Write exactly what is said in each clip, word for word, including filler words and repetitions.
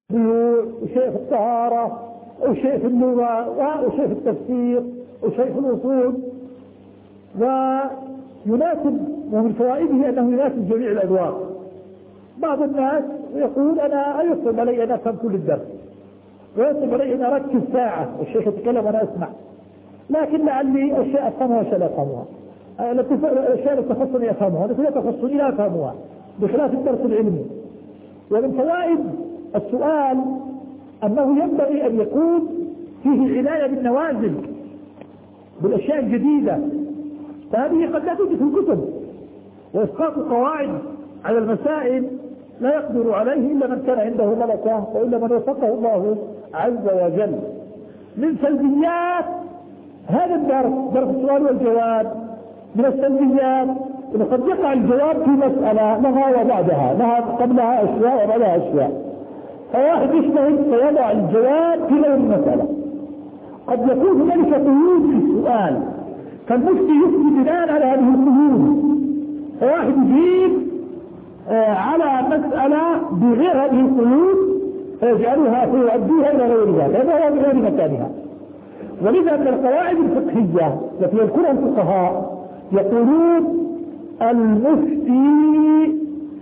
وشيء في الطهارة وشيء في اللغة وشيء في التفسير وشيء في الأصول، ويناسب ومن فوائده أنه يناسب جميع الأذواق. بعض الناس يقول أنا يصعب علي أن أفهم كل الدرس، ويصعب علي أن أركز ساعة والشيخ يتكلم وأنا أسمع، لكن لعلي أشياء أفهمها وأشياء لا أفهمها، الأشياء التي تخصني أفهمها التي لا تخصني لا أفهمها، بخلاف الدرس العلمي. ومن فوائد السؤال أنه ينبغي أن يكون فيه عناية بالنوازل، بالأشياء الجديدة، فهذه قد لا توجد في الكتب، وإسقاط القواعد على المسائل لا يقدر عليه إلا من كان عنده ملكة وإلا من وفقه الله عز وجل. من سلبيات هذا الدرس، درس السؤال والجواب، من السلبيات إنه قد يقع الجواب في مسألة لها وبعدها، لها قبلها أشياء وبعدها أشياء، فواحد يجتهد فيضع الجواب في غير المسألة. قد يكون هنالك قيود في السؤال، فالمفتي يفتي بناء على هذه القيود، فواحد يجيب آه على مسألة بغير هذه القيود فيجعلها فيؤديها إلى غير ذلك، هذا هو بغير مكانها. ولذا من القواعد الفقهية التي يذكرها الفقهاء يقولون المفتي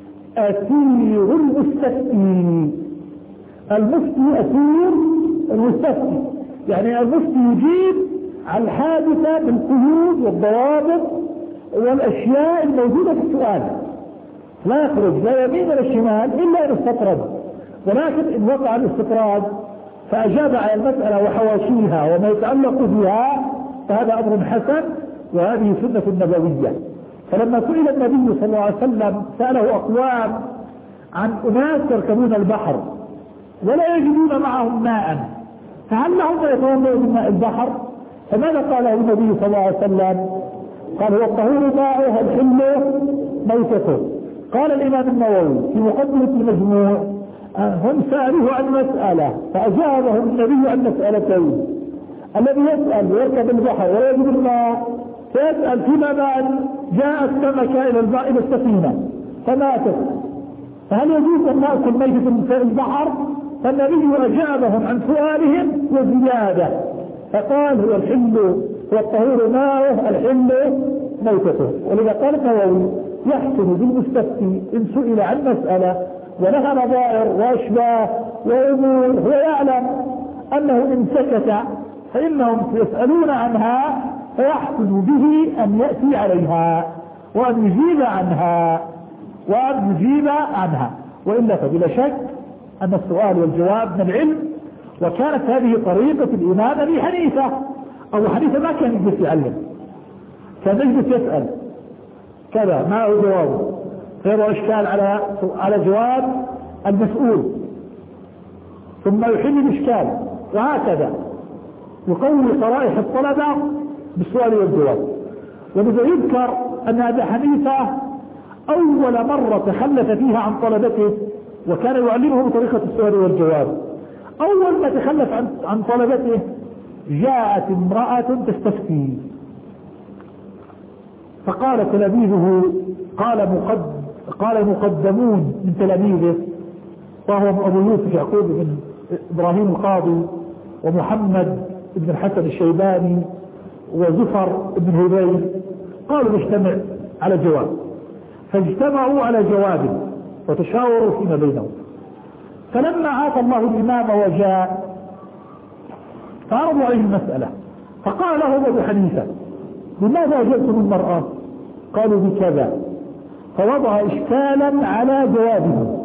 أسير المستفتي. المفتي أسير المستفتي، يعني المفتي يجيب على الحادثة بالقيود والضوابط والأشياء الموجودة في السؤال، لا يخرج لا يمين ولا شمال إلا أن استطرد. ولكن إن وقع الاستطراد فأجاب على المسألة وحواشيها وما يتعلق بها فهذا أمر حسن، وهذه سنة نبوية. فلما سئل النبي صلى الله عليه وسلم سأله أقوام عن أناس يركبون البحر ولا يجدون معهم ماء، فهل لهم يتولوا من ماء البحر؟ فماذا قال النبي صلى الله عليه وسلم؟ قال هو الطهور ماؤه الحل ميتته. قال الإمام النووي في مقدمة المجموع هم سألوه عن مسألة فأجابهم النبي عن مسألتين: الذي يسأل ويركب البحر ولا يجد الماء فيسأل فيما بعد جاء السمكة إلى البحر إلى السفينة فماتت، فهل يجوز أن نأكل ميتة في البحر؟ فالنبي أجابهم عن سؤالهم وزيادة، فقال هو الحل هو الطهور ماؤه الحل ميتته. ولذا قال النووي يحسن بالمستفتي إن سئل عن مسألة ولها نظائر وأشباه وأمور هو يعلم أنه إن سكت فإنهم يسألون عنها فيحسن به أن يأتي عليها وأن يجيب عنها وأن يجيب عنها، وإلا فبلا شك أن السؤال والجواب من العلم. وكانت هذه طريقة الإمام أبي حنيفة. أبو حنيفة ما كان يجلس يعلم، كان يجلس يسأل كذا ما هو جوابه، فيضع إشكال على على جواب المسؤول ثم يحل الإشكال، وهكذا يقوي صرائح الطلبة بالسؤال والجواب. ولذا يذكر أن أبا حنيفة أول مرة تخلف فيها عن طلبته وكان يعلمهم طريقة السؤال والجواب، أول ما تخلف عن, عن طلبته جاءت امرأة تستفتي فقال تلاميذه قال مقد قال مقدمون من تلاميذه وهو أبو يوسف يعقوب بن إبراهيم القاضي ومحمد بن الحسن الشيباني وزفر بن هذيل، قالوا نجتمع على جواب، فاجتمعوا على جوابه وتشاوروا فيما بينهم. فلما عاف الله الإمام وجاء فعرضوا عليه المسألة، فقال له أبو حنيفة لماذا أجبتم المرأة؟ قالوا بكذا، فوضع إشكالا على جوابه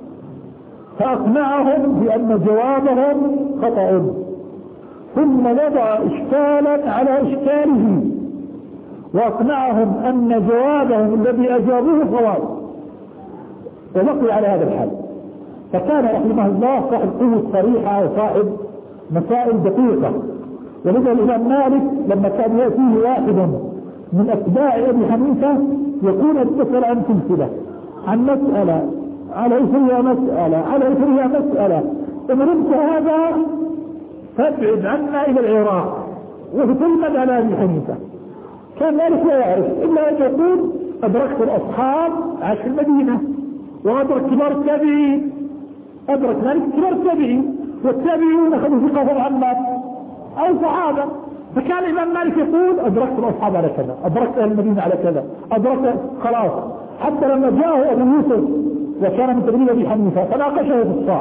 فأقنعهم بأن جوابهم خطأ، ثم وضع إشكالا على إشكاله وأقنعهم أن جوابهم الذي أجابوه صواب، وبقي على هذا الحال. فكان رحمه الله صاحب قوة صريحة وصاحب مسائل دقيقة. ولذا الإمام مالك لما كان يأتيه واحد من أتباع أبي حنيفة يكون اتصل عن سلسلة عن مسألة على إثرها مسألة على إثرها مسألة، إن رمت هذا فابعد عنا إلى العراق وتلمد على أبي حنيفة. كان مالك لا يعرف إلا أن يقول أدركت الأصحاب عاش في المدينة وأدرك كبار التابعين أدرك مالك كبار التابعين، والتابعين أخذوا ثقة عن مالك أو صحابة. فكان الإمام مالك يقول أدركت الأصحاب على كذا، أدركت أهل المدينة على كذا، أدركت خلاص. حتى لما جاءه أبو يوسف وكان من تبريد أبي حنيفة فناقشه في الصاع،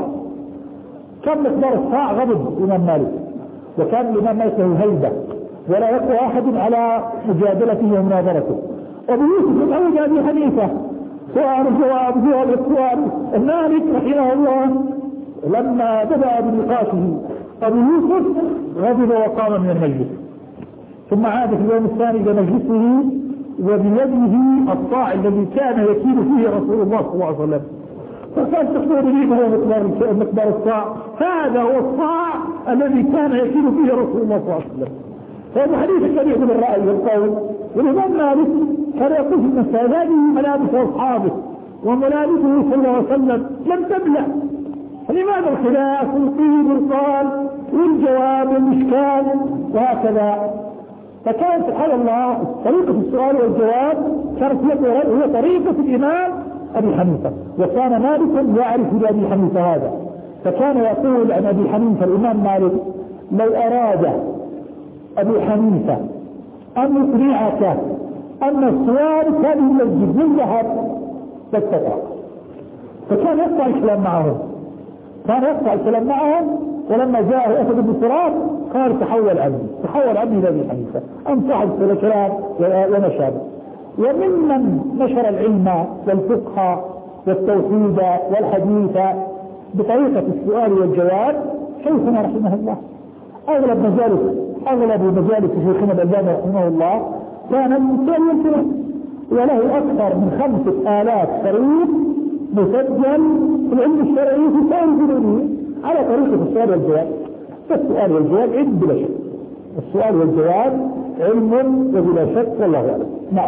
كم مقدار الصاع؟ غضب الإمام مالك، وكان الإمام مالك له هيبة ولا يقوى أحد على مجادلته ومناظرته. أبو يوسف يتعود أبي حنيفة سؤال جواب جواب سؤال. مالك رحمه الله لما بدأ بنقاشه أبو يوسف غضب وقام من المجلس، ثم عاد في اليوم الثاني إلى مجلسه وبيده الصاع الذي كان يكيل فيه رسول الله صلى الله عليه وسلم. فكان تقول لي ما هو مقدار مقدار الصاع؟ هذا هو الصاع الذي كان يكيل فيه رسول الله صلى الله عليه وسلم. فأبو حنيفة كان يأخذ الرأي والقول، والإمام مالك كان يقول في المسألة هذه ملابس أصحابه وملابسه صلى الله عليه وسلم لم تبلع، فلماذا الخلاف والقيل والقال والجواب والإشكال وهكذا؟ فكان سبحان الله طريقة السؤال والجواب كانت هي طريقة الإمام أبي حنيفة، وكان مالك يعرف لأبي حنيفة هذا، فكان يقول عن أبي حنيفة الإمام مالك لو أراد أبي حنيفة أن يقنعك أن السؤال كان يمجد من ذهب فاستطاع، فكان يقطع الكلام معهم، كان يقطع الكلام معهم. ولما جاءه أسد بن سراج قال تحول عني تحول عني إلى أبي حنيفة، أنصح الكلام وما شابه. وممن نشر العلم والفقه والتوحيد والحديث بطريقة السؤال والجواب شيخنا رحمه الله. أغلب مجالس أغلب مجالس شيخنا الألباني رحمه الله كان من سؤال والجواب، وله أكثر من خمسة آلاف شريط مسجل في العلم الشرعي في سائر الفنون على طريقة السؤال والجواب. فالسؤال والجواب علم بلا شك، السؤال والجواب علم وبلا شك، والله أعلم. نعم.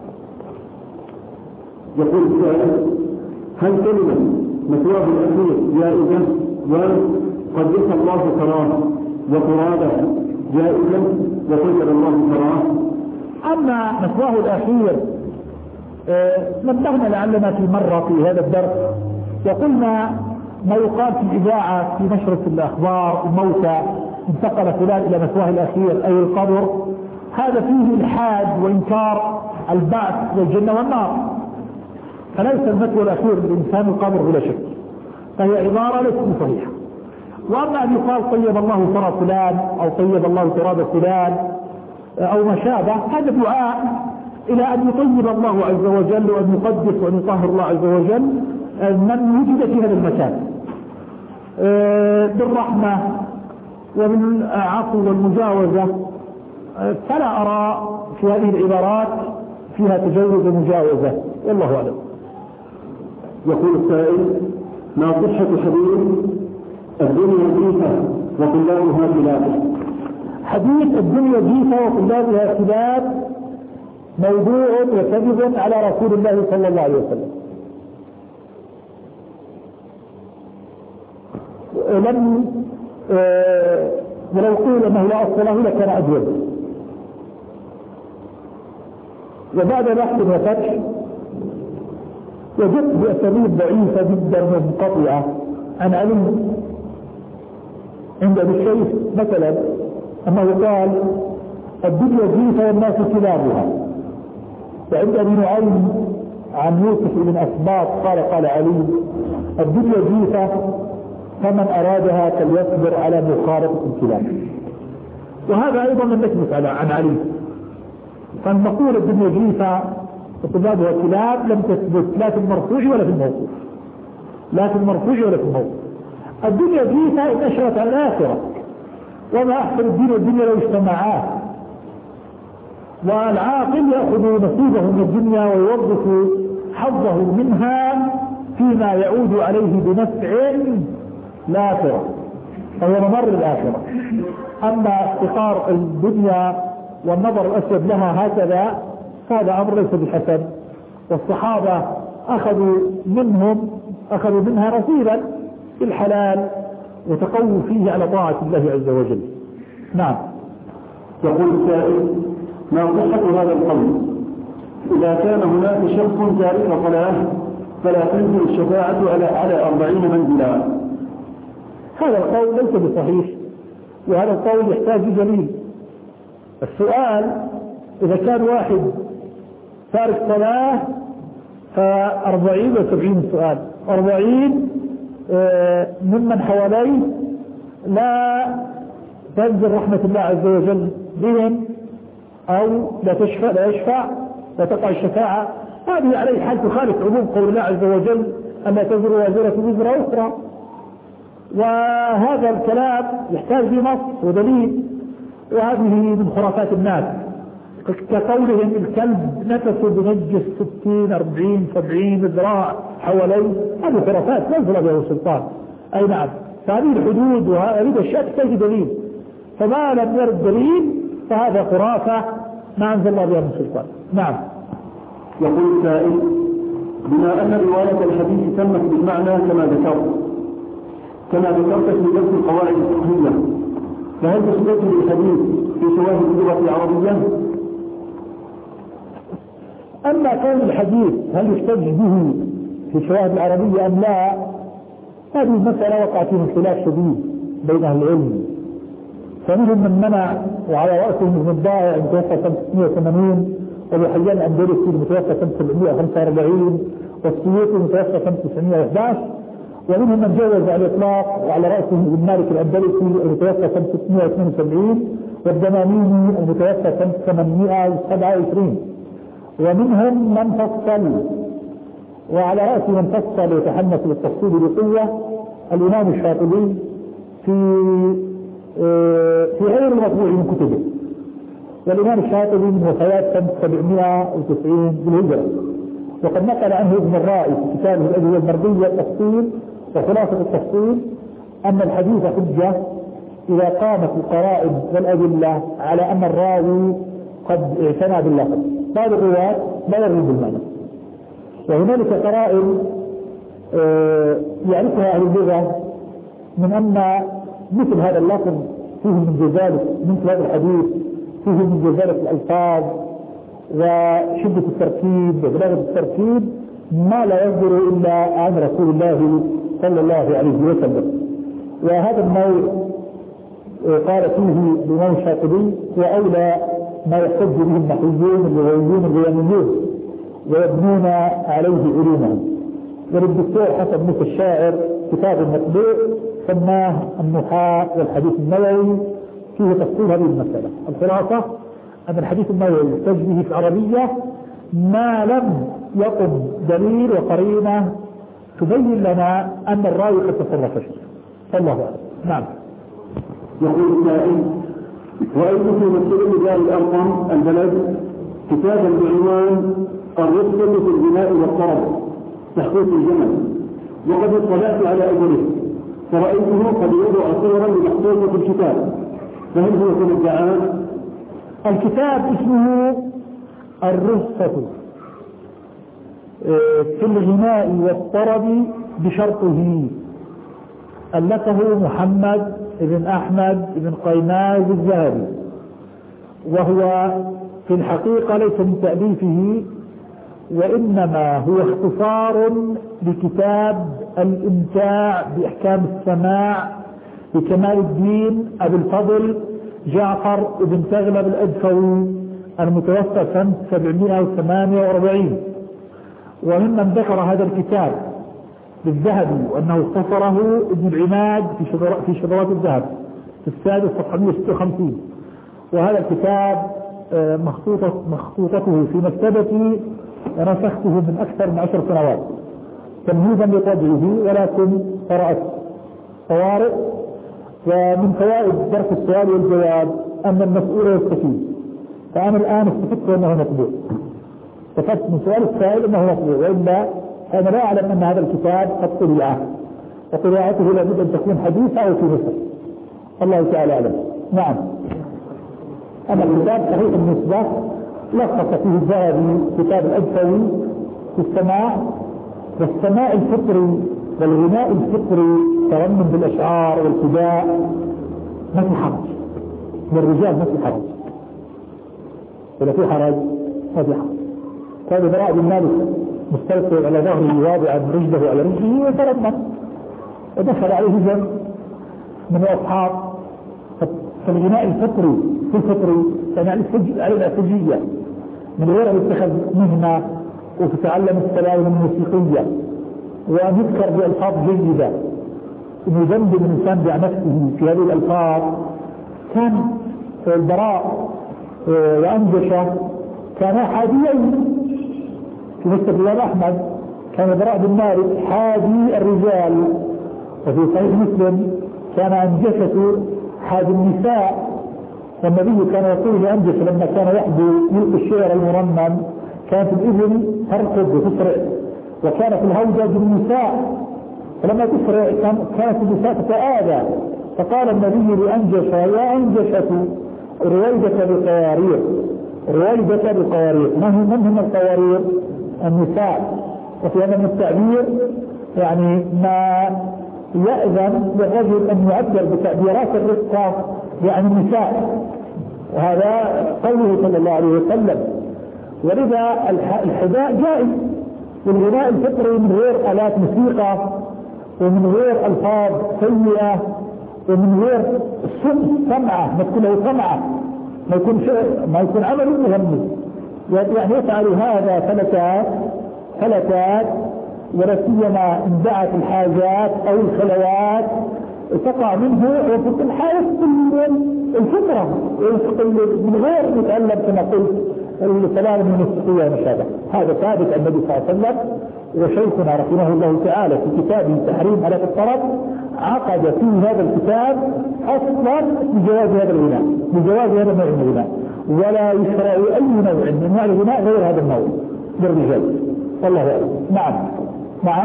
يقول السائل: هل كلمة مثواه الأخير جائزة؟ وقدس الله تراه وترابه جائزة وقدر الله تراه؟ أما مثواه الأخير نبهنا لعلنا في مرة في هذا الدرس وقلنا ما يقال في الإذاعة في نشرة الأخبار الموتى انتقل فلان إلى مثواه الأخير أي القبر، هذا فيه الحاد وإنكار البعث والجنة والنار، فليس المثوى الأخير للإنسان القبر بلا شك، فهي عبارة ليست صحيحة. وأما أن يقال طيب الله ترى فلان أو طيب الله تراب فلان أو ما شابه، هذا دعاء إلى أن يطيب الله عز وجل وأن يقدس وأن يطهر الله عز وجل من وجد في هذا المكان بالرحمة وبالعفو والمجاوزة. فلا أرى في هذه العبارات فيها تجاوز ومجاوزة، والله أعلم. يقول السائل: ما صحة حديث الدنيا جيفة وطلابها كلاب؟ حديث الدنيا جيفة وطلابها كلاب موضوع وكذب على رسول الله صلى الله عليه وسلم. لم آه ولو قيل انه لا اصل له لكان اجود. وبعد بحث وفتح وجدت باساليب ضعيفه جدا ومنقطعه عن علي عند ابي الشيخ مثلا انه قال الدنيا جيفه والناس كلابها، وعند ابي نعيم عن يوسف بن اسباط قال قال علي الدنيا جيفه فمن أرادها فليصبر على مخالطة الكلاب. وهذا أيضا لم نثبت على عن علي، فالمقولة الدنيا جيفة وطلابها كلاب لم تثبت لا في المرفوع ولا في الموقوف، لا في المرفوع ولا في الموقوف. الدنيا جيفة إن أشرت على الآخرة، وما أحسن الدين والدنيا لو اجتمعاه، والعاقل يأخذ نصيبه من الدنيا ويوظف حظه منها فيما يعود عليه بنفع الآخرة، فهو ممر الآخرة. أما افتقار الدنيا والنظر الأسود لها هكذا هذا أمر ليس بحسن، والصحابة أخذوا منهم أخذوا منها نصيبا في الحلال وتقووا فيه على طاعة الله عز وجل. نعم. يقول السائل: ما صحة هذا القول؟ إذا كان هناك شخص تارك صلاة فلا تنزل الشفاعة على على أربعين منزلا، هذا القول ليس بصحيح، وهذا القول يحتاج دليل. السؤال إذا كان واحد تارك صلاة فأربعين وسبعين سؤال، أربعين ممن حواليه لا تنزل رحمة الله عز وجل بهم، أو لا تشفع لا يشفع لا تقع الشفاعة، هذه عليه حال تخالف عموم قول الله عز وجل أن لا تزر وازرة وزر أخرى. وهذا الكلام يحتاج بنص ودليل، وهذه من خرافات الناس، كقولهم الكلب نفسه بنجس ستين أربعين سبعين ذراع حواليه، هذه خرافات لا ينزل بها سلطان. أي نعم، فهذه الحدود وهذه الأشياء تحتاج دليل، فما لم يرد دليل فهذا خرافة ما أنزل الله بها من سلطان. نعم. يقول السائل: بما أن رواية الحديث تمت بالمعنى كما ذكرت كما ذكرت في درس القواعد الفقهية، فهل تثبت الحديث في شواهد اللغة العربية؟ أما كون الحديث هل يحتج به في شواهد العربية أم لا، هذه المسألة وقع فيها خلاف شديد بين أهل العلم، فمنهم من منع، وعلى رأسهم ابن الضائع المتوفى سنة ستمائة وثمانين، وابو حيان الأندلسي المتوفى سنة سبعمائة وخمسة وأربعين، والسيوطي المتوفى سنة تسعمائة وأحد عشر، ومنهم من جوز على الإطلاق، وعلى رأسهم ابن مالك الأندلسي المتوفى سنة ستمائة واثنين وسبعين، والدماميني المتوفى سنة ثمانمائة وسبعة وعشرين، ومنهم من فصل، وعلى رأس من فصل وتحمس للتفصيل بقوة الإمام الشاطبي في في غير المطبوع من كتبه. والإمام الشاطبي من وفيات سنة سبعمائة وتسعين بالهجرة، وقد نقل عنه ابن الرائي في كتابه الأدوية المردية التفصيل وخلاصة التفصيل أن الحديث حجة إذا قامت القرائن والأدلة على أن الراوي قد اعتنى باللفظ. بعض الرواة لا يرغب بالمعنى، وهنالك قرائن يعرفها أهل اللغة من أن مثل هذا اللفظ فيه من جزالة، مثل هذا الحديث فيه من جزالة الألفاظ وشدة التركيب وبلاغة التركيب ما لا يصدر إلا عن رسول الله صلى الله عليه وسلم. وهذا النوع قال فيه الإمام الشاطبي وأولى ما يحتج به النحويون اللغويون اليونانيون ويبنون عليه علومهم. وللدكتور حسن موسى الشاعر كتاب مطبوع سماه النحاة والحديث النووي فيه تفصيل هذه المسألة. الخلاصة أن الحديث النووي يحتج به في العربية ما لم يقم دليل وقرينة تبين لنا أن الراوي قد تصرف فيه. الله أعلم. نعم. يقول السائل: رأيت في مسجد دار الأرقم البلد كتابا بعنوان الرخصة في البناء والطرب تحقيق الجمل، وقد اطلعت على أوله فرأيته قد يوضع صورا لمحطوطة في الكتاب، فهل هو كما ادعى؟ الكتاب اسمه الرخصة في الغناء والطرب بشرطه، ألفه محمد بن أحمد بن قيناز الذهبي، وهو في الحقيقة ليس من تأليفه، وإنما هو اختصار لكتاب الإمتاع بإحكام السماع لكمال الدين أبي الفضل جعفر بن تغلب الأدفوي المتوفى سنة سبعمائة وثمانية وأربعين. وممن ذكر هذا الكتاب للذهبي وأنه اختصره ابن العماد في شذرات الذهب في السادس صفحة مئة وستة وخمسين. وهذا الكتاب مخطوطة مخطوطته في مكتبتي نسخته من أكثر من عشر سنوات تمهيدا لطبعه، ولكن قرأت طوارئ. ومن فوائد درس السؤال والجواب أن المسؤول يستفيد، فأنا الآن استفدت أنه مطبوع، استفدت من سؤال السائل أنه مطبوع، وإلا أنا لا أعلم أن هذا الكتاب قد طبع، وطباعته لابد أن تكون حديثة أو في مصر، الله تعالى أعلم. نعم. أما الكتاب صحيح النسبة لخص فيه الذهبي كتاب الأدفوي في السماع، والسماع الفطري والغناء الفطري ترنم بالأشعار والفداء ما في حرج للرجال، ما في حرج، ولا في حرج ما في حرج. كان براء بن مالك مستلقي على ظهره واضعا رجله على رجله وترنم، ودخل عليه جن من الأصحاب فالغناء الفطري في الفطري كان على الفجية من غير أن يتخذ مهنة وتتعلم السلالم الموسيقية وأن يذكر بألفاظ جيدة أن يدندن الإنسان بنفسه في هذه الألفاظ. كان البراء وأنجشة كانا حاديين في مسجد الإمام أحمد. كان البراء بن مالك حادي الرجال، وفي صحيح مسلم كان أنجشة حادي النساء. والنبي كان يقول لأنجشة لما كان يحدو يلقي الشعر المرنم كانت الإذن ترقد وتسرع، وكانت الهوجة بالنساء فلما تسرع كانت النساء تتآذى. فقال النبي لأنجشة يا أنجشة رويدة بالقوارير، رويدة بالقوارير. من هم القوارير؟ النساء. وفي هذا التعبير يعني ما يأذن للرجل أن يعبر بتعبيرات الرقة يعني النساء، وهذا قوله صلى الله عليه وسلم. ولذا الحذاء جائز والغناء الفطري من غير آلات موسيقى ومن غير ألفاظ سيئة ومن غير سمعة، ما تكون له سمعة، ما يكون شيء ما يكون عمل مهمل، يعني يفعل هذا فلتات فلتات ولا سيما ان دعت الحاجات او الخلوات تقع منه وفي الحياة الفطرة من غير يتألم كما قلت السلالم الموسيقية ومشابه. هذا ثابت عن النبي صلى الله عليه وسلم. وشيخنا رحمه الله تعالى في كتابه تحريم آلات الطرب عقد في هذا الكتاب اصلا بجواز هذا الغناء، بجواز هذا النوع من الغناء، ولا يشرع اي نوع من انواع الغناء غير هذا النوع للرجال. والله اعلم. نعم نعم.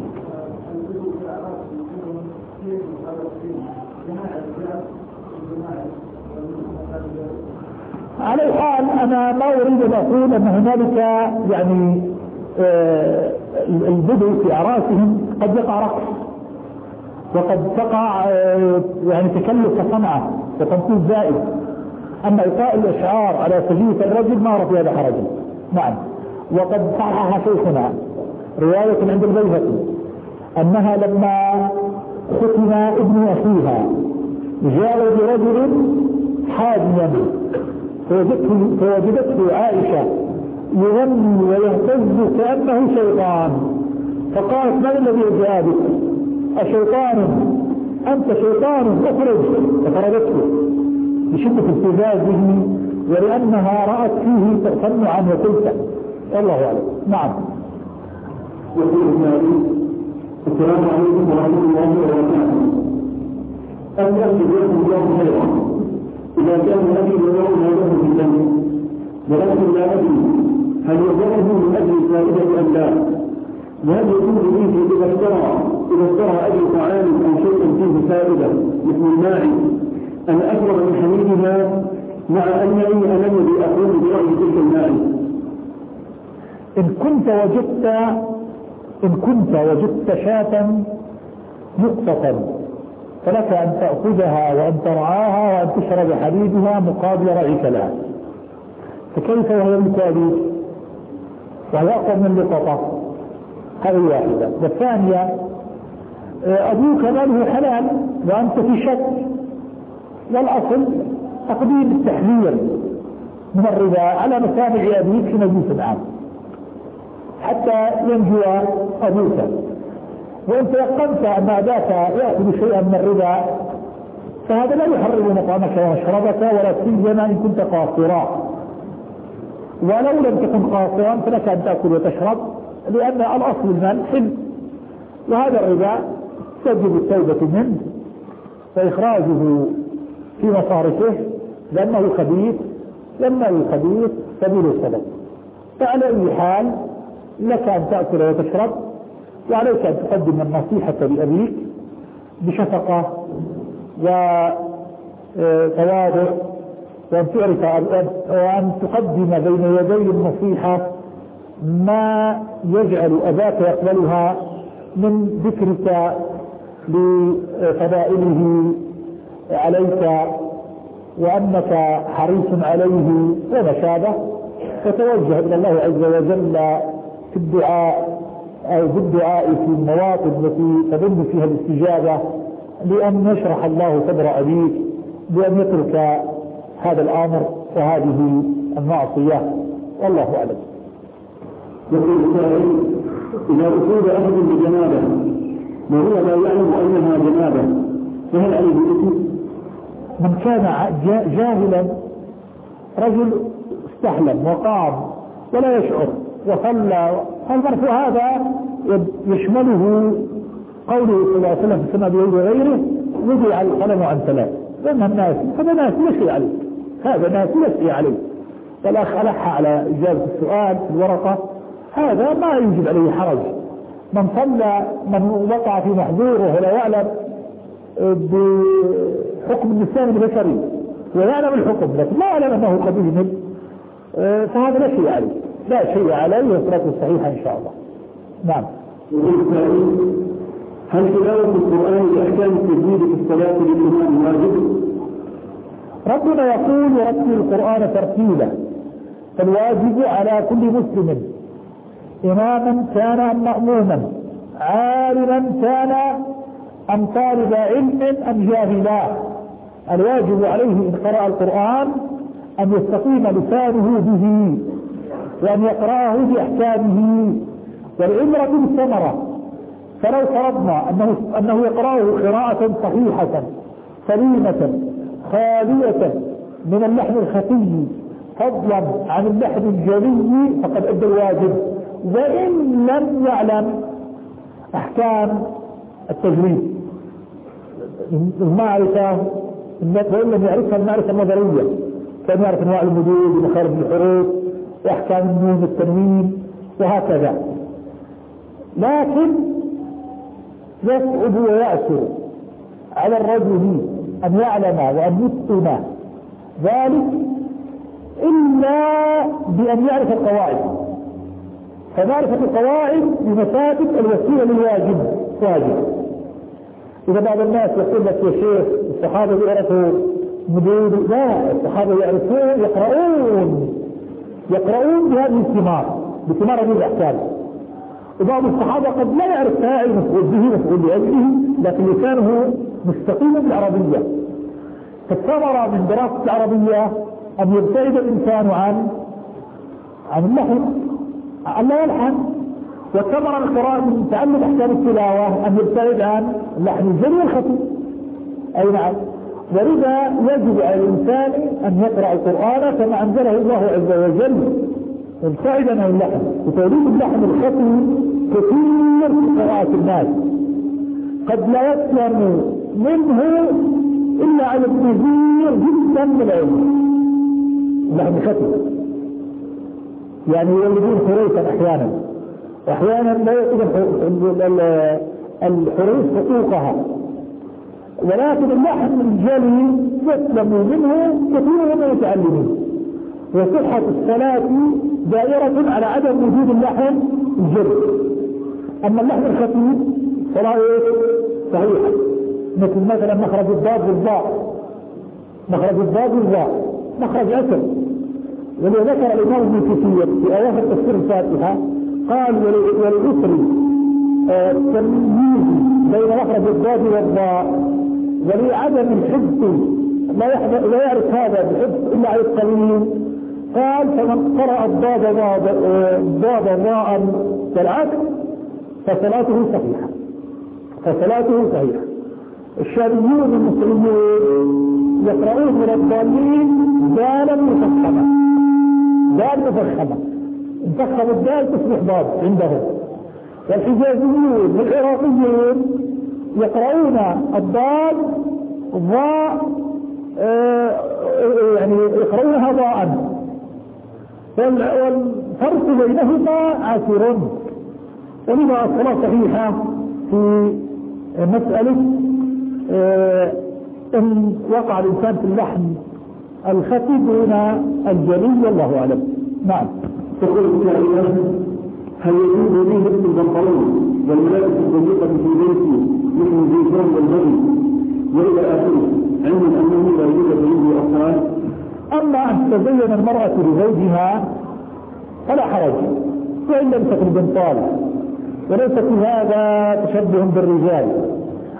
على الحال انا ما اريد ان اقول ان هنالك يعني آه البدو في اعراسهم قد يقع رقص وقد تقع آه يعني تكلف صنعه وتنطيط زائد. اما القاء الاشعار على سجية الرجل ما رأى في هذا حرج. نعم. وقد صحح شيخنا رواية عند البيهقي انها لما ختم ابن اخيها جاء برجل حاديا فوجدته, فوجدته عائشة يغني ويهتز كأنه شيطان، فقالت من الذي جاء بك؟ أشيطان؟ أنت شيطان اخرج. فخرجته بشدة ابتزازه ولأنها رأت فيه تصنعا وقلتا. الله أعلم. نعم. السلام عليكم ورحمة الله وبركاته. أهلا بكم الله خيرا. إذا كان أبي يدعو له في الجنة ولكن لا أدري هل يدعوه من أجل فائدة أم لا، وهل يكون به إذا اشترى إذا اشترى أجل طعام أو شيء فيه فائدة مثل الماء أن أشرب من حميدها مع أنني أنا الذي أقوم برأي تلك الماء. إن كنت وجدت إن كنت وجدت شاة نقطة فلك أن تأخذها وأن ترعاها وأن تشرب حليبها مقابل رعيك لها. فكيف وهي بالتالي وهي أقوى من اللقطة؟ هذه واحدة. والثانية أبوك ماله حلال وأنت في شك، والأصل تقديم التحليل من الربا على مسامع أبيك في مجلس عام حتى ينجو أبوك. وإن تيقنت أن أباك يأخذ شيئا من الربا فهذا لا يحرم مطعمك ومشربك ولا سيما إن كنت قاصرا، ولو لم تكن قاصرا فلك أن تأكل وتشرب لأن الأصل المال حل. وهذا الربا تجب التوبة منه وإخراجه في مصارفه لأنه خبيث، لأنه الخبيث سبيل السبب. فعلى أي حال لك أن تأكل وتشرب، وعليك أن تقدم النصيحة لأبيك بشفقة وتواضع، وأن تعرف وأن تقدم بين يدي النصيحة ما يجعل أباك يقبلها من ذكرك لفضائله عليك وأنك حريص عليه وما شابه. فتوجه إلى الله عز وجل في الدعاء أو بالدعاء في المواطن التي تظن فيها الاستجابة بأن يشرح الله صدر أبيك بأن يترك هذا الأمر وهذه المعصية، والله أعلم. يقول السائل: إذا أصيب أحد بجنابة وهو لا يعلم أنها جنابة فهل عليه الإثم؟ من كان جاهلا، رجل استحلم وقام ولا يشعر وصلى، فالمرفوع هذا يشمله قوله صلى الله عليه وسلم في سنة أبي هريرة وغيره: وضع القلم عن ثلاث. لأن الناس هذا ناس لا شيء عليه، هذا ناس لا شيء عليه. والأخ ألح على إجابة السؤال في الورقة، هذا ما يوجب عليه حرج. من صلى، من وقع في محظور وهو لا يعلم بحكم اللسان البشري ويعلم الحكم لكن لا يعلم أنه قد يذنب، فهذا لا شيء عليه، لا شيء عليه وصلاته صحيحة إن شاء الله. نعم. هل تلاوة القرآن بأحكام التجويد في الصلاة للإمام واجب؟ ربنا يقول: ورتل القرآن ترتيلا. فالواجب على كل مسلم، إماما كان أم مأموما، عالما كان أم طالب علم أم جاهلا، الواجب عليه إن قرأ القرآن أن يستقيم لسانه به وأن يقرأه بأحكامه، والعبرة بالثمرة. فلو فرضنا أنه, أنه يقرأه قراءة صحيحة سليمة خالية من اللحن الخفي فضلا عن اللحن الجلي فقد أدى الواجب، وإن لم يعلم أحكام التجويد المعرفة، وإن لم يعرفها المعرفة النظرية، كان يعرف أنواع المدود ومخارج الحروف وأحكام النون والتنوين وهكذا، لكن يصعب ويأسر على الرجل أن يعلم وأن يتقن ذلك إلا بأن يعرف القواعد. فمعرفة القواعد بمثابة الوسيلة للواجب واجب. إذا بعض الناس يقول لك: يا شيخ الصحابة يعرفوا مدود، لا، الصحابة يعرفون يقرؤون يقرؤون بهذه الثمار، بثمار هذه الأحكام. وبعض الصحابة قد لا يعرف فاعل مفعول به مفعول لأجله، لكن لسانه مستقيم بالعربية. فالثمرة من دراسة العربية أن يبتعد الإنسان عن عن اللحن، أن لا يلحن. والثمرة من قراءة من تعلم أحكام التلاوة أن يبتعد عن اللحن الجلي والخفي. أي نعم. ولذا يجب على الإنسان أن يقرأ القرآن كما أنزله الله عز وجل مبتعدا عن اللحن. وتوليد اللحن الخفي كثير في قراءة الناس، قد لا يسلم منه إلا على النذير جدا من العلم. اللحن الخفي يعني يولدون حروفا أحيانا، وأحيانا لا يأخذ الحروف حقوقها، ولكن اللحن الجلي يسلم منه كثير من المتعلمين. وصحة الصلاة دائرة على عدم وجود اللحن الجلي. أما اللحن الخفيف صلاة صحيحة، مثل مثلا مخرج الضاد والضاء، مخرج الضاد والضاء مخرج أسر. ولذكر الإمام ابن كثير في أواخر تفسير الفاتحة قال: وللأسر تمييز بين مخرج الضاد والضاء، ولعدم الحفظ لا يعرف هذا بالحفظ إلا على القليل. قال: فمن قرأ الضاد ضاد ضاء والعكس فصلاته صحيحة، فصلاته صحيحة. الشاميون المصريون يقرؤون من الضالين دالا مفخمة، دال مفخمة، مفخم الدال تصبح ضاد عندهم. والحجازيون والعراقيون يقرؤون الضاد ضاء، يعني يقرؤونها ضاء، والفرق بينهما عسر. ولذا الصلاة صحيحة في مسألة إن وقع الإنسان في اللحن الخفي دون الجلي، والله أعلم. نعم. تقول السائلة: هل يجوز لي لبس البنطلون والملابس الضيقة في بيتي مثل الزيتون والبغي وإلى آخره، علما أنه لا يوجد عنده أطفال؟ أما أن تزين المرأة لزوجها فلا حرج، وإن لم تكن بنطال، وليس في هذا تشبه بالرجال.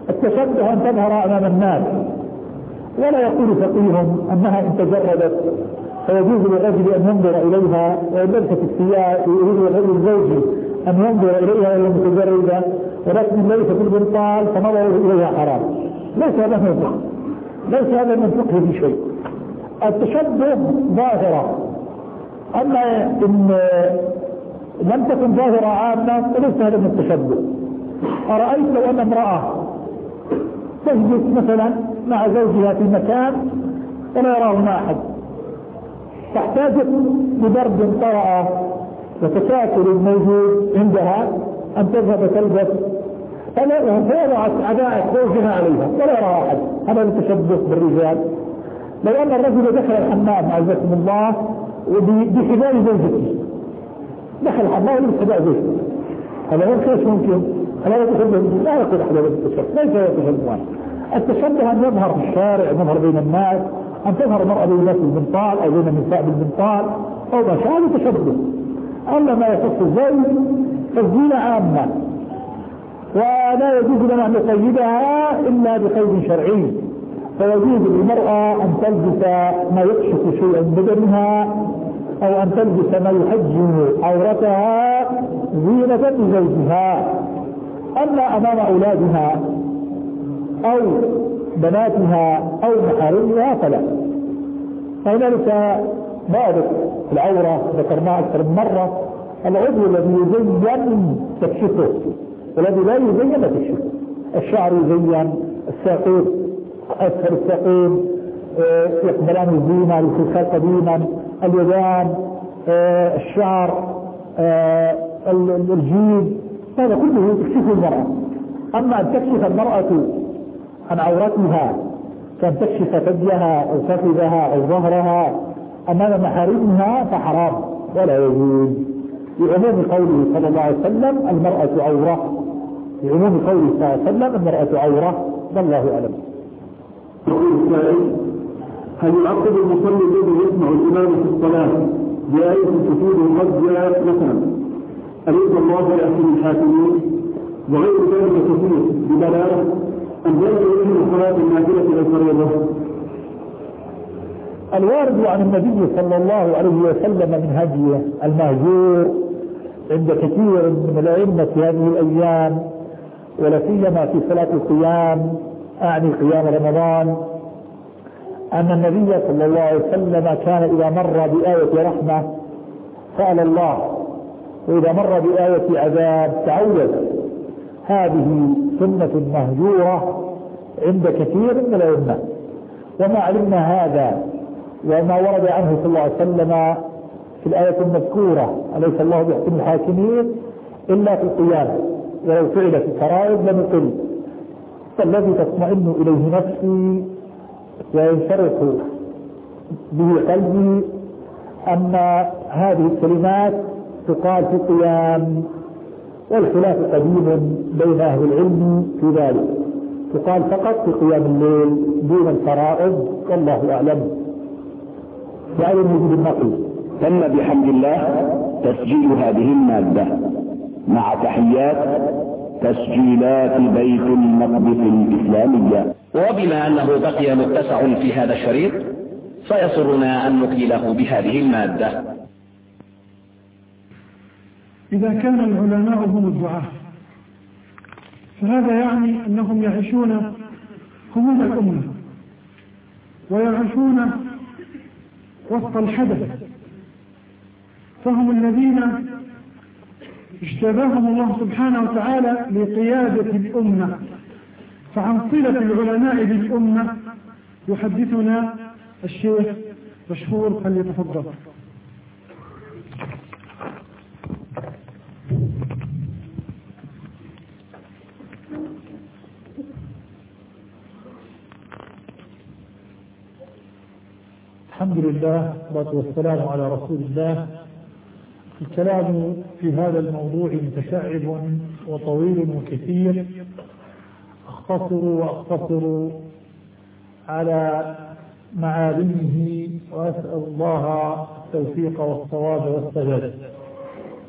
التشبه أن تظهر أمام الناس، ولا يقول فقيه أنها إن تجردت فيجوز للرجل أن ينظر إليها، وإن لبست الثياب يريد الرجل الزوجي أن ينظر إليها وهي متجردة، ولكن ليس في البنطال فنظره إليها حرام. ليس هذا من الفقه، ليس هذا من الفقه في شيء. التشبه ظاهرة، أما إن لم تكن ظاهرة عامة فليس هذا من التشبه. أرأيت لو أن امرأة تجلس مثلا مع زوجها في مكان ولا يراهما أحد، تحتاج لبرد طرأ وتشاكل موجود عندها أن تذهب تلبس فوضعت عباءة زوجها عليها ولا يراها أحد، هذا التشبه بالرجال. لو أن الرجل دخل الحمام عزكم الله بحذاء زوجته، دخل الحمام بحذاء زوجته، هذا هو كيف ممكن؟ هذا هو تشبه، لا يقول أحد هذا التشبه، ليس هو تشبه. التشبه أن يظهر في الشارع، يظهر بين الناس، أن تظهر المرأة بين الناس بالبنطال أو بين النساء بالبنطال أو ما شابه تشبه. أما ما يخص الزوج فالزينة عامة، ولا يجوز لنا أن نقيدها إلا بقيد شرعي، فيجوز للمرأة أن تلبس ما يكشف شيئا من بدنها أو أن تلبس ما يحجم عورتها زينة لزوجها. أما أمام أولادها أو بناتها أو محارمها فلا. هنالك ضابط العورة ذكرناه أكثر من مرة، العضو الذي يزين تكشفه والذي لا يزين لا تكشفه. الشعر يزين، الساقين أسفل الساقين يقبلان الزينة للخلق قديما، اليدان، الشعر، الجيد، هذا كله تكشف المرأة. أما أن تكشف المرأة عن عورتها كان تكشف ثديها أو فخذها أو ظهرها أمام محارمها فحرام ولا يجوز، لعموم قوله صلى الله عليه وسلم المرأة عورة، لعموم قوله صلى الله عليه وسلم المرأة عورة، والله أعلم. هل يعقب المصلي الذي يسمع الإمام في الصلاة بآية تفيد قد جاءت مثلا أليس الله يأتي الحاكمين وغير ذلك كثير ببلاغ أن يجب إليه صلاة النافلة للفريضة؟ الوارد عن النبي صلى الله عليه وسلم من هديه المهجور عند كثير من الأئمة في هذه الأيام، ولا سيما في صلاة القيام، أعني قيام رمضان، أن النبي صلى الله عليه وسلم كان إذا مر بآية رحمة سأل الله، وإذا مر بآية عذاب تعوذ. هذه سنة مهجورة عند كثير من الأئمة، وما علمنا هذا وما ورد عنه صلى الله عليه وسلم في الآية المذكورة أليس الله بيحكم الحاكمين إلا في القيام، ولو فعلت الفرائض لم يقل. فالذي تطمئن إليه نفسي وينشرح به قلبي أن هذه الكلمات تقال في القيام، والخلاف قديم بين أهل العلم في ذلك، تقال فقط في قيام الليل دون الفرائض، والله أعلم. وعلى وجود النقل. تم بحمد الله تسجيل هذه المادة مع تحيات تسجيلات بيت المقدس الإسلامية. وبما أنه بقي متسع في هذا الشريط فيسرنا أن نكمله بهذه المادة. إذا كان العلماء هم الدعاة فهذا يعني أنهم يعيشون هموم الأمة ويعيشون وسط الحدث، فهم الذين اجتباهم الله سبحانه وتعالى لقيادة الأمة. فعن صلة العلماء بالأمة يحدثنا الشيخ مشهور، فليتفضل. الحمد لله والصلاة والسلام على رسول الله. الكلام في هذا الموضوع متشعب وطويل وكثير، اختصر واختصر على معالمه، وأسأل الله التوفيق والصواب والسداد.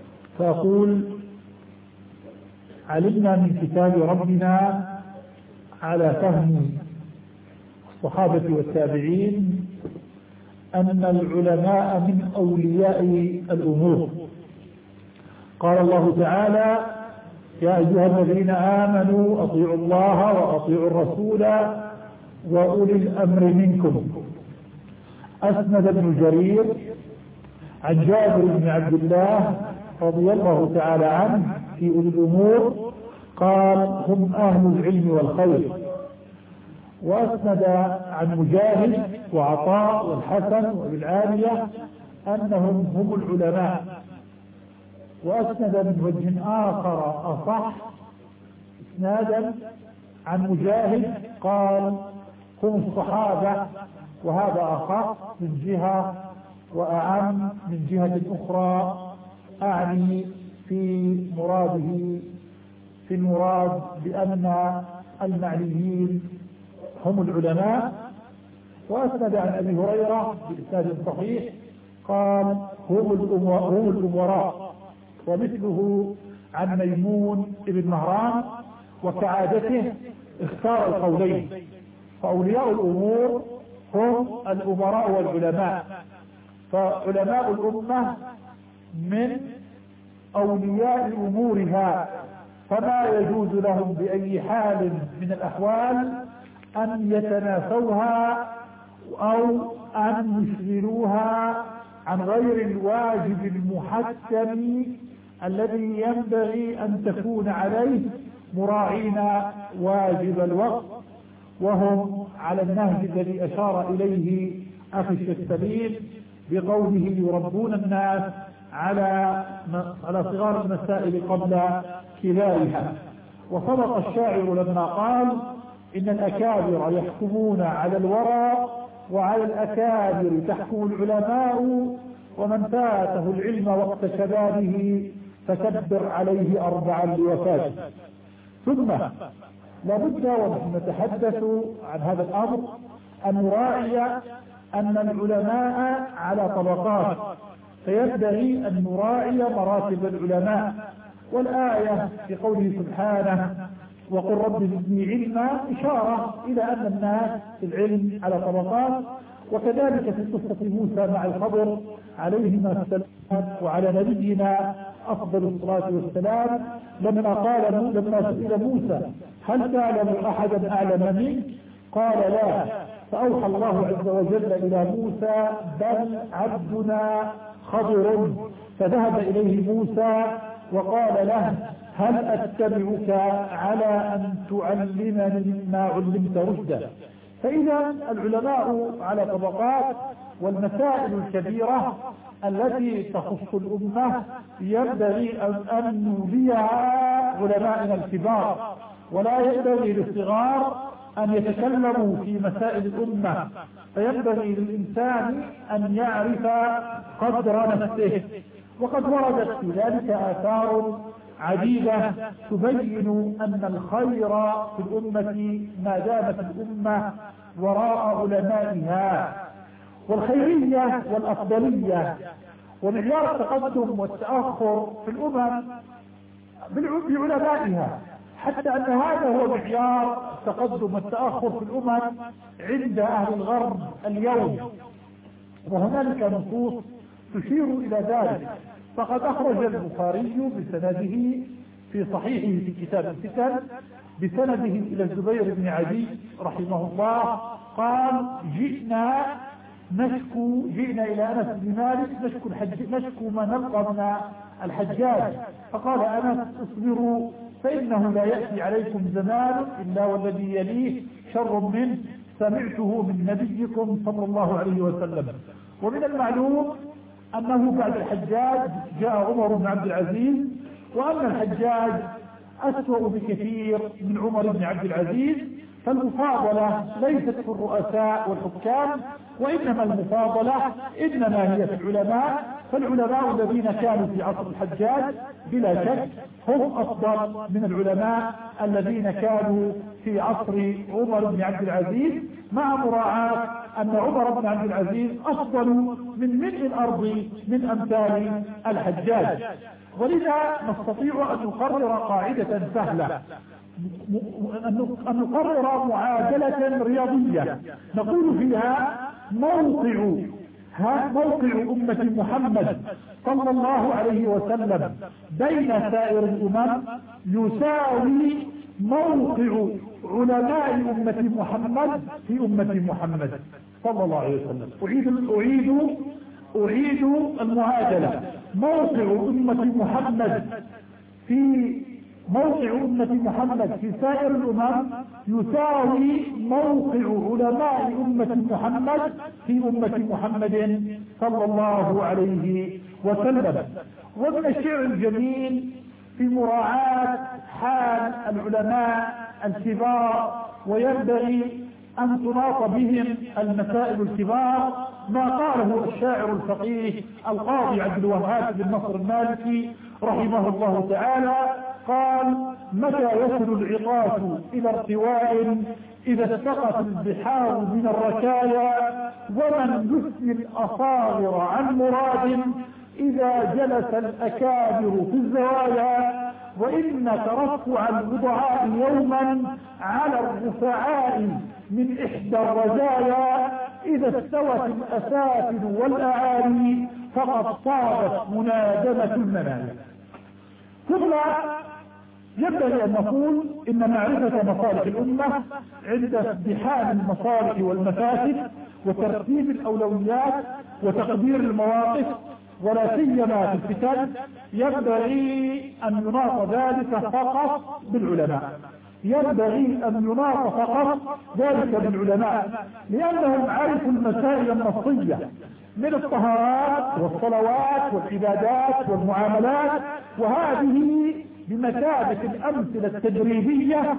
فأقول: علمنا من كتاب ربنا على فهم الصحابة والتابعين أن العلماء من أولياء الأمور. قال الله تعالى: يا أيها الذين آمنوا أطيعوا الله وأطيعوا الرسول وأولي الأمر منكم. أسند ابن جرير عن جابر بن عبد الله رضي الله تعالى عنه في أولي الأمور قال: هم أهل العلم والخير. وأسند عن مجاهد وعطاء والحسن وابن العالية أنهم هم العلماء. وأسند من وجه آخر أصح إسنادا عن مجاهد قال: هم الصحابة، وهذا أخف من جهة وأعم من جهة أخرى، أعني في مراده في المراد بأن المعنيين هم العلماء. وأسند عن أبي هريرة بإسناد صحيح قال: هم الأمراء. ومثله عن ميمون بن مهران، وكعادته اختار القولين، فأولياء الأمور هم الأمراء والعلماء. فعلماء الأمة من أولياء أمورها، فما يجوز لهم بأي حال من الأحوال أن يتناسوها أو أن يشغلوها عن غير الواجب المحتم الذي ينبغي أن تكون عليه، مراعين واجب الوقت، وهم على النهج الذي أشار إليه أخي الشيخ بقوله: يربون الناس على على صغار المسائل قبل كبارها. وصدق الشاعر لما قال: إن الأكابر يحكمون على الورى، وعلى الأكابر تحكم العلماء، ومن فاته العلم وقت شبابه فكبر عليه أربعا لوفاته. ثم لابد ونحن نتحدث عن هذا الأمر أن نراعي أن العلماء على طبقات، فينبغي أن نراعي مراتب العلماء. والآية في قوله سبحانه: وقل رب زدني علما، إشارة إلى أن الناس في العلم على طبقات. وكذلك في قصة موسى مع الخضر عليهما السلام، وعلى نبينا أفضل الصلاة والسلام لما قال لما سئل موسى: هل تعلم أحدا أعلم منك؟ قال: لا. فأوحى الله عز وجل إلى موسى: بل عبدنا خضر. فذهب إليه موسى وقال له: هل أتبعك على أن تعلمني مما علمت رشدا؟ فإذا العلماء على طبقات، والمسائل الكبيرة التي تخص الأمة ينبغي أن نوليها علمائنا الكبار، ولا ينبغي للصغار أن يتكلموا في مسائل الأمة. فينبغي للإنسان أن يعرف قدر نفسه. وقد وردت في ذلك آثار عديدة تبين أن الخير في الأمة ما دامت الأمة وراء علمائها، والخيرية والأفضلية ومعيار التقدم والتأخر في الأمم بعلمائها، حتى أن هذا هو معيار التقدم والتأخر في الأمم عند أهل الغرب اليوم. وهنالك نصوص تشير إلى ذلك. فقد أخرج البخاري بسنده في صحيحه في كتاب الفتن بسنده إلى الزبير بن عدي رحمه الله قال: جئنا نشكو جئنا إلى أنس بن مالك نشكو, نشكو ما نلقى من الحجاج، فقال أنس: اصبروا فإنه لا يأتي عليكم زمان إلا والذي يليه شر منه، سمعته من نبيكم صلى الله عليه وسلم. ومن المعلوم أنه بعد الحجاج جاء عمر بن عبد العزيز، وأن الحجاج أسوأ بكثير من عمر بن عبد العزيز. فالمفاضلة ليست في الرؤساء والحكام، وإنما المفاضلة إنما هي في العلماء. فالعلماء الذين كانوا في عصر الحجاج بلا شك هم أفضل من العلماء الذين كانوا في عصر عمر بن عبد العزيز، مع مراعاة أن عمر بن عبد العزيز أفضل من ملء الأرض من أمثال الحجاج. ولذا نستطيع أن نقرر قاعدة سهلة: أن نقرر معادلة رياضية نقول فيها موقع موقع أمة محمد صلى الله عليه وسلم بين سائر الأمم يساوي موقع علماء أمة محمد في أمة محمد صلى الله عليه وسلم. أعيد أعيد أعيد المعادلة. موقع أمة محمد في موقع أمة محمد في سائر الأمم يساوي موقع علماء أمة محمد في أمة محمد صلى الله عليه وسلم. ومن الشعر الجميل في مراعاة حال العلماء الكبار وينبغي أن تناط بهم المسائل الكبار ما قاله الشاعر الفقيه القاضي عبد الوهاب بن نصر المالكي رحمه الله تعالى قال: متى يصل العطاش إلى ارتواء إذا استقت البحار من الركايا، ومن يثني الأصاغر عن مراد إذا جلس الأكابر في الزوايا، وإن ترفع الوضعاء يوما على الرفعاء من إحدى الرزايا، إذا استوت الأسافل والأعالي فقد طابت منادمة المنايا. ثم ينبغي أن نقول إن معرفة مصالح الأمة عند ازدحام المصالح والمفاسد وترتيب الأولويات وتقدير المواقف ولا سيما في الفتن ينبغي أن يناط ذلك فقط بالعلماء ينبغي أن يناط فقط ذلك بالعلماء لأنهم عرفوا المسائل النصية من الطهارات والصلوات والعبادات والمعاملات، وهذه بمثابة الأمثلة التجريبية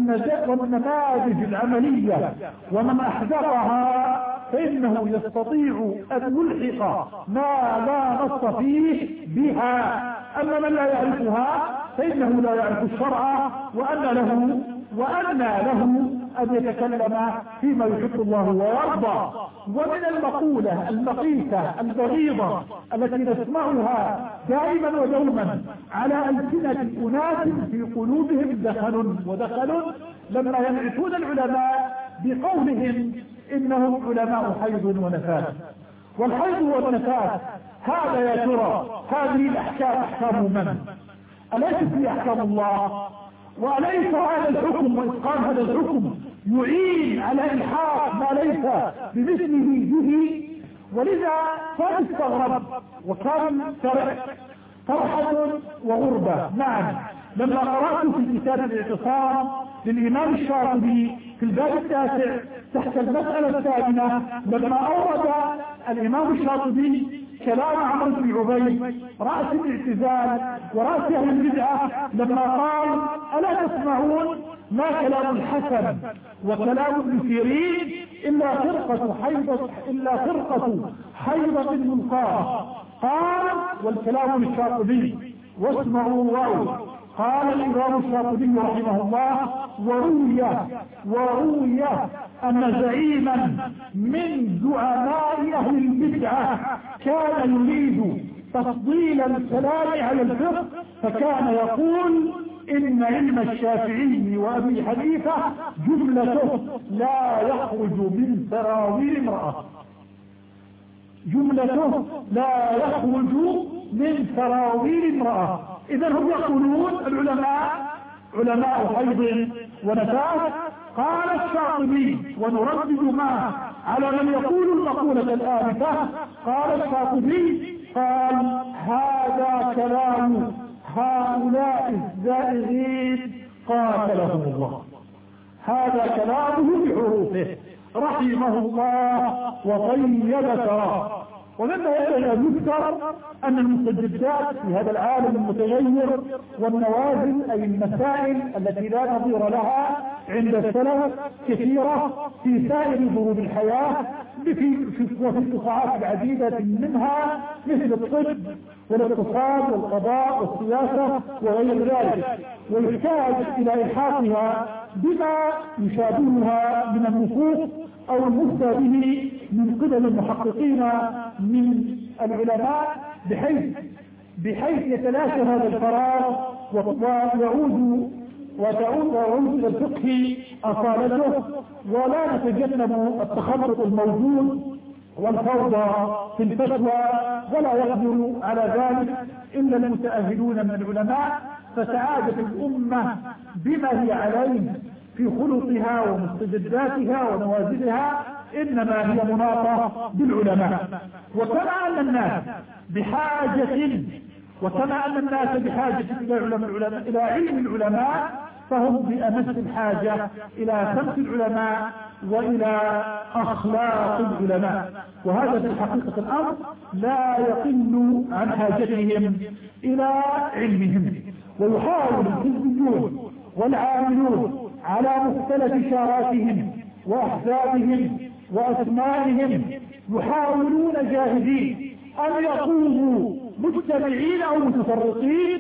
والنماذج العملية، ومن أحذرها فإنه يستطيع أن يلحق ما لا نص فيه بها. أما من لا يعرفها فإنه لا يعرف الشرع وأن له وأن له أن يتكلم فيما يحب الله ويرضى. ومن المقولة المقيتة البغيضة التي نسمعها دائما ودوما على ألسنة أناس في قلوبهم دخل ودخل لما ينعتون العلماء بقولهم إنهم علماء حيض ونفاس. والحيض والنفاس هذا يا ترى هذه الأحكام أحكام من؟ أليست هي أحكام الله؟ وليس هذا الحكم وإتقان هذا الحكم يعين على إلحاق ما ليس بمثله به؟ ولذا كان استغرب وكان فرحة وغربة. نعم، لما قرأت في كتاب الاعتصام للإمام الشاطبي في الباب التاسع تحت المسألة الثامنة لما أورد الإمام الشاطبي كلام عمرو بن عبيد رأس الاعتزال ورأس أهل البدعة لما قال: ألا تسمعون ما كلام الحسن وكلام ابن سيرين إلا فرقة حيضة إلا فرقة حيضة ملقاة. قال: والكلام الشاطبي واسمعوا الله. قال الإمام الشاطبي رحمه الله: وروي وروي أن زعيما من زعماء أهل البدعة كان يريد تفضيل الكلام على الفقه، فكان يقول: إن علم الشافعي وأبي حنيفة جملته لا يخرج من سراويل امرأة جملته لا يخرج من سراويل امرأة. إذا هم يقولون العلماء علماء حيض ونفاس. قال الشاطبي ونردد معه على من يقول المقولة الآنفة، قال الشاطبي قال: هذا كلام هؤلاء الزائغين قاتلهم الله. هذا كلامه بحروفه رحمه الله وطيب ثراه. ومما ينبغي أن يذكر أن المستجدات في هذا العالم المتغير والنوازل أي المسائل التي لا نظير لها عند السلف كثيرة في سائر ضروب الحياة وفي قطاعات عديدة منها مثل الطب والاقتصاد والقضاء والسياسة وغير ذلك، ويحتاج إلى إلحاقها بما يشابهها من النصوص أو المفتى به من قبل المحققين من العلماء بحيث بحيث يتلاشى هذا الفراغ ويعود وتعود إلى الفقه أصالته، ولا نتجنب التخبط الموجود والفوضى في الفتوى، ولا يقدر على ذلك إلا المتأهلون من العلماء. فسعادة الأمة بما هي عليه في خلقها ومستجداتها ونوازلها إنما هي مناطة بالعلماء. وكما أن الناس بحاجة وكما أن الناس بحاجة إلى علماء إلى علم العلماء، فهم بأمس الحاجة إلى سمت العلماء وإلى أخلاق العلماء. وهذا في حقيقة الأمر لا يقل عن حاجتهم إلى علمهم. ويحاول الحزبيون والعاملون على مختلف شاراتهم وأحزابهم وأسمائهم، يحاولون جاهدين أن يقوموا مجتمعين أو متفرقين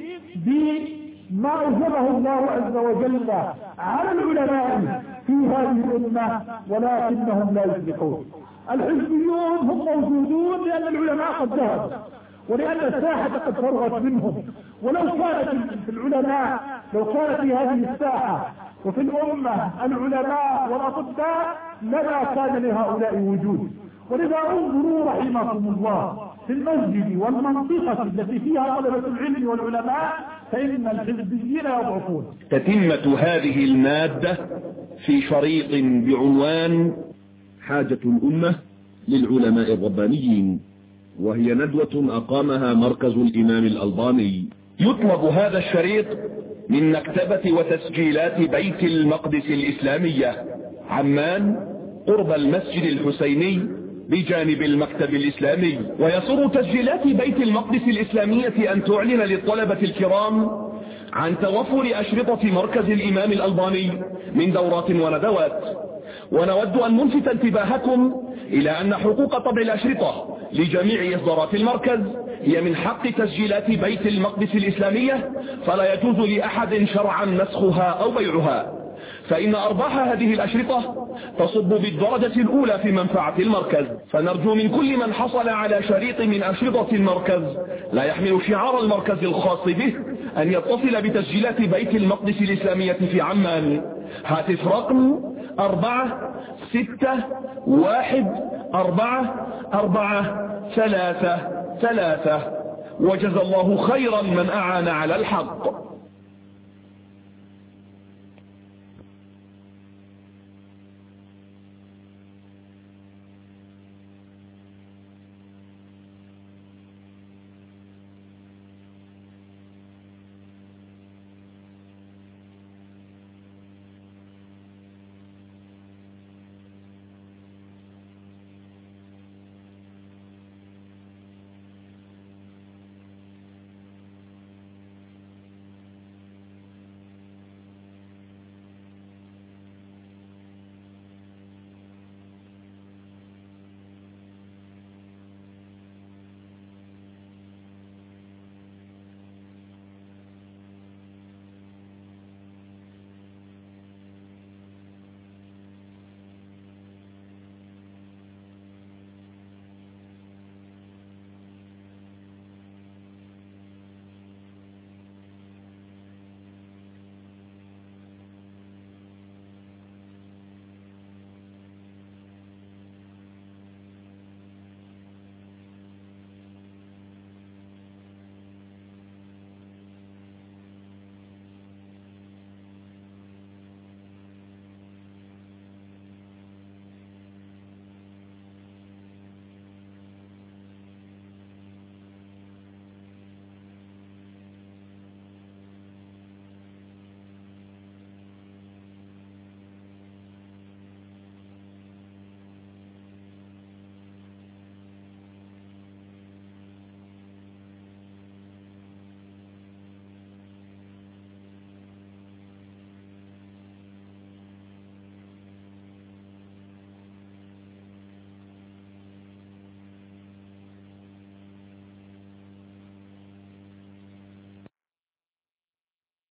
بما أوجبه الله عز وجل على العلماء في هذه الأمة، ولكنهم لا يفلحون. الحزبيون هم موجودون لأن العلماء قد ذهبوا، ولأن الساحة قد فرغت منهم. ولو كانت في العلماء لو كانت في هذه الساحة وفي الأمة العلماء والأطباء لما كان لهؤلاء وجود. ولذا انظروا رحمكم الله في المسجد والمنطقة التي فيها طلبة العلم والعلماء، فإن الحزبيين يضعفون. تتمة هذه المادة في شريط بعنوان حاجة الأمة للعلماء الربانيين، وهي ندوة أقامها مركز الإمام الألباني. يطلب هذا الشريط من مكتبة وتسجيلات بيت المقدس الإسلامية، عمان، قرب المسجد الحسيني بجانب المكتب الإسلامي. ويسر تسجيلات بيت المقدس الإسلامية أن تعلن للطلبة الكرام عن توفر أشرطة مركز الإمام الألباني من دورات وندوات. ونود أن نلفت انتباهكم إلى أن حقوق طبع الأشرطة لجميع إصدارات المركز هي من حق تسجيلات بيت المقدس الإسلامية، فلا يجوز لأحد شرعا نسخها أو بيعها، فإن أرباح هذه الأشرطة تصب بالدرجة الأولى في منفعة المركز. فنرجو من كل من حصل على شريط من أشرطة المركز لا يحمل شعار المركز الخاص به أن يتصل بتسجيلات بيت المقدس الإسلامية في عمان. هاتف رقم أربعة ستة واحد أربعة أربعة ثلاثة ثلاثة. وجزى الله خيرا من أعان على الحق.